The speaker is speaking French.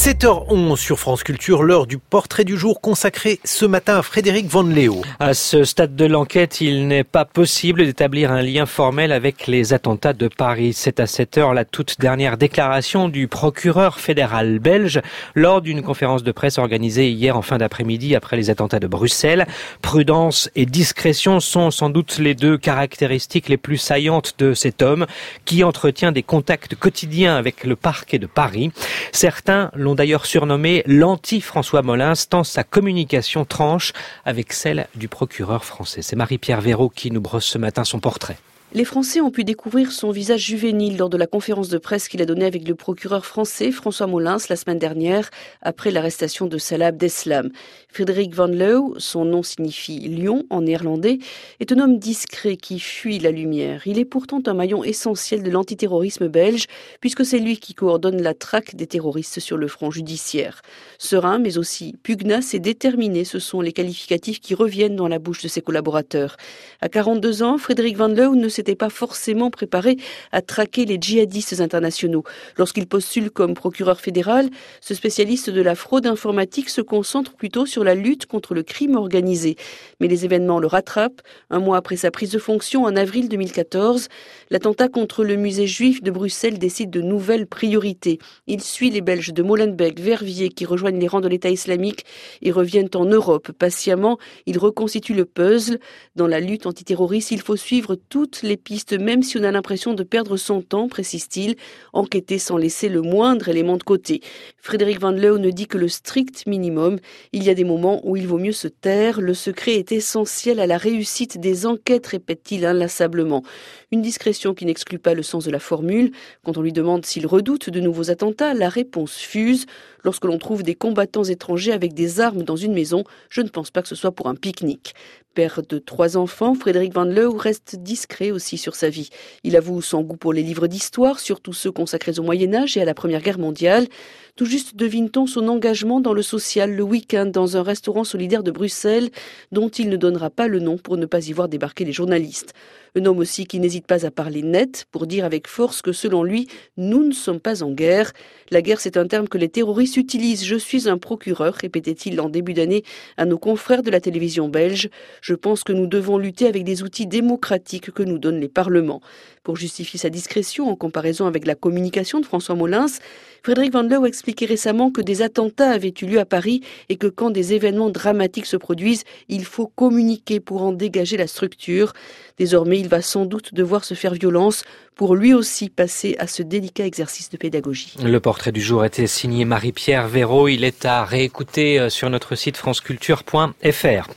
7h11 sur France Culture, l'heure du portrait du jour consacré ce matin à Frédéric Van Leeuw. À ce stade de l'enquête, il n'est pas possible d'établir un lien formel avec les attentats de Paris. C'est à cette heure la toute dernière déclaration du procureur fédéral belge lors d'une conférence de presse organisée hier en fin d'après-midi après les attentats de Bruxelles. Prudence et discrétion sont sans doute les deux caractéristiques les plus saillantes de cet homme qui entretient des contacts quotidiens avec le parquet de Paris. Certains l'ont d'ailleurs surnommé l'anti-François Molins, tant sa communication tranche avec celle du procureur français. C'est Marie-Pierre Véraud qui nous brosse ce matin son portrait. Les Français ont pu découvrir son visage juvénile lors de la conférence de presse qu'il a donnée avec le procureur français François Molins la semaine dernière après l'arrestation de Salah Abdeslam. Frédéric Van Leeuw, son nom signifie lion en néerlandais, est un homme discret qui fuit la lumière. Il est pourtant un maillon essentiel de l'antiterrorisme belge puisque c'est lui qui coordonne la traque des terroristes sur le front judiciaire. Serein mais aussi pugnace et déterminé, ce sont les qualificatifs qui reviennent dans la bouche de ses collaborateurs. À 42 ans, Frédéric Van Leeuw ne s'était pas forcément préparé à traquer les djihadistes internationaux. Lorsqu'il postule comme procureur fédéral, ce spécialiste de la fraude informatique se concentre plutôt sur la lutte contre le crime organisé. Mais les événements le rattrapent. Un mois après sa prise de fonction, en avril 2014, l'attentat contre le musée juif de Bruxelles décide de nouvelles priorités. Il suit les Belges de Molenbeek, Verviers qui rejoignent les rangs de l'État islamique et reviennent en Europe. Patiemment, il reconstitue le puzzle. Dans la lutte antiterroriste, il faut suivre toutes les pistes, même si on a l'impression de perdre son temps, précise-t-il, enquêter sans laisser le moindre élément de côté. Frédéric Van Leeuw ne dit que le strict minimum. Il y a des moments où il vaut mieux se taire. Le secret est essentiel à la réussite des enquêtes, répète-t-il inlassablement. Une discrétion qui n'exclut pas le sens de la formule. Quand on lui demande s'il redoute de nouveaux attentats, la réponse fuse. Lorsque l'on trouve des combattants étrangers avec des armes dans une maison, je ne pense pas que ce soit pour un pique-nique. Père de 3 enfants, Frédéric Van Leeuw reste discret aussi sur sa vie. Il avoue son goût pour les livres d'histoire, surtout ceux consacrés au Moyen-Âge et à la Première Guerre mondiale. Tout juste devine-t-on son engagement dans le social le week-end dans un restaurant solidaire de Bruxelles dont il ne donnera pas le nom pour ne pas y voir débarquer les journalistes. Un homme aussi qui n'hésite pas à parler net pour dire avec force que selon lui, nous ne sommes pas en guerre. La guerre, c'est un terme que les terroristes utilisent. Je suis un procureur, répétait-il en début d'année à nos confrères de la télévision belge. Je pense que nous devons lutter avec des outils démocratiques que nous donnent les parlements. Pour justifier sa discrétion en comparaison avec la communication de François Molins, Frédéric Van Leeuw expliquait récemment que des attentats avaient eu lieu à Paris et que quand des événements dramatiques se produisent, il faut communiquer pour en dégager la structure. Désormais, il va sans doute devoir se faire violence pour lui aussi passer à ce délicat exercice de pédagogie. Le portrait du jour était signé Marie-Pierre Véraud. Il est à réécouter sur notre site franceculture.fr.